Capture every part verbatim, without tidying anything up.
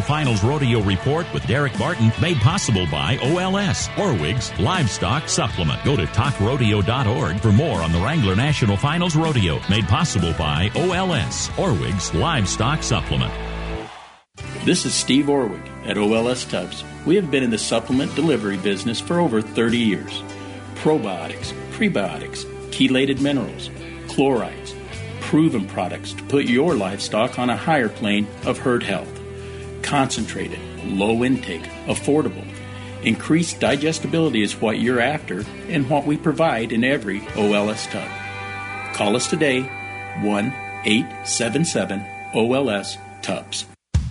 National Finals Rodeo Report with Derek Barton, made possible by O L S, Orwig's Livestock Supplement. Go to talk rodeo dot org for more on the Wrangler National Finals Rodeo, made possible by O L S, Orwig's Livestock Supplement. This is Steve Orwig at O L S Tubs. We have been in the supplement delivery business for over thirty years. Probiotics, prebiotics, chelated minerals, chlorides, proven products to put your livestock on a higher plane of herd health. Concentrated, low intake, affordable. Increased digestibility is what you're after and what we provide in every O L S tub. Call us today, one eight seven seven O L S Tubs.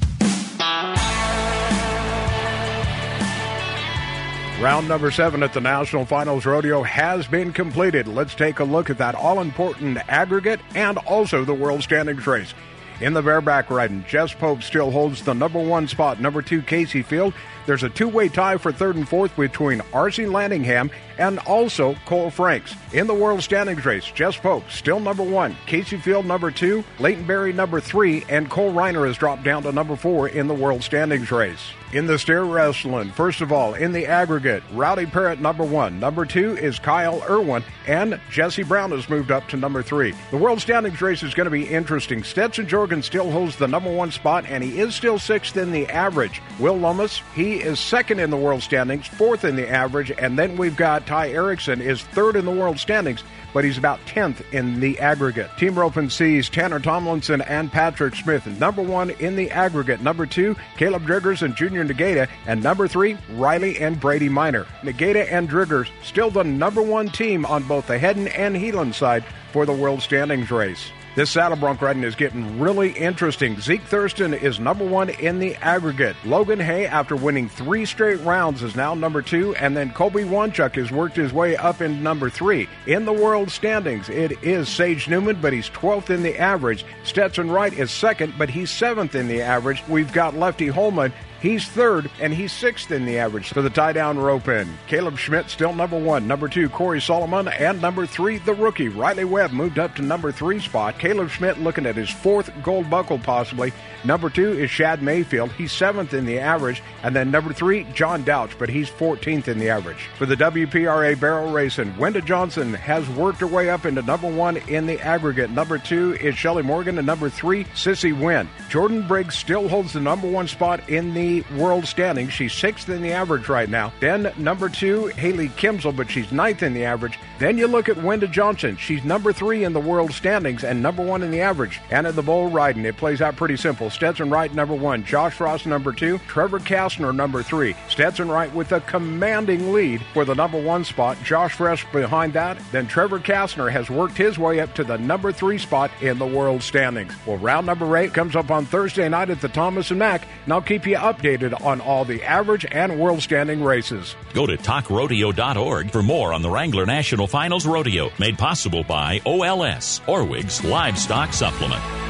Round number seven at the National Finals Rodeo has been completed. Let's take a look at that all-important aggregate and also the World Standings race. In the bareback riding, Jess Pope still holds the number one spot. Number two, Casey Field. There's a two-way tie for third and fourth between R C Landingham and also Cole Franks. In the World Standings race, Jess Pope still number one, Casey Field number two, Leighton Berry number three, and Cole Reiner has dropped down to number four in the World Standings race. In the steer wrestling, first of all, in the aggregate, Rowdy Parrott number one. Number two is Kyle Irwin, and Jesse Brown has moved up to number three. The World Standings race is going to be interesting. Stetson Jorgen still holds the number one spot, and he is still sixth in the average. Will Lomas, he is second in the World Standings, fourth in the average, and then we've got Ty Erickson is third in the World Standings, but he's about tenth in the aggregate. Team Roping sees Tanner Tomlinson and Patrick Smith, number one in the aggregate. Number two, Caleb Driggers and Junior Negata, and number three, Riley and Brady Minor. Negata and Driggers still the number one team on both the Hedden and Heelan side for the World Standings race. This saddle bronc riding is getting really interesting. Zeke Thurston is number one in the aggregate. Logan Hay, after winning three straight rounds, is now number two. And then Colby Wanchuk has worked his way up in number three. In the world standings, it is Sage Newman, but he's twelfth in the average. Stetson Wright is second, but he's seventh in the average. We've got Lefty Holman. He's third, and he's sixth in the average for the tie-down rope in. Caleb Schmidt still number one. Number two, Corey Solomon. And number three, the rookie, Riley Webb, moved up to number three spot. Caleb Schmidt looking at his fourth gold buckle possibly. Number two is Shad Mayfield. He's seventh in the average. And then number three, John Douch, but he's fourteenth in the average. For the W P R A barrel racing, Wenda Johnson has worked her way up into number one in the aggregate. Number two is Shelley Morgan, and number three, Sissy Wynn. Jordan Briggs still holds the number one spot in the world standings. She's sixth in the average right now. Then number two, Haley Kimsel, but she's ninth in the average. Then you look at Wenda Johnson. She's number three in the world standings and number one in the average. And at the bull riding, it plays out pretty simple. Stetson Wright, number one. Josh Frost, number two. Trevor Kastner, number three. Stetson Wright with a commanding lead for the number one spot. Josh Frost behind that. Then Trevor Kastner has worked his way up to the number three spot in the world standings. Well, round number eight comes up on Thursday night at the Thomas and Mack, and I'll keep you updated on all the average and world standing races. Go to talk rodeo dot org for more on the Wrangler National Finals Rodeo, made possible by O L S, Orwig's Livestock Supplement.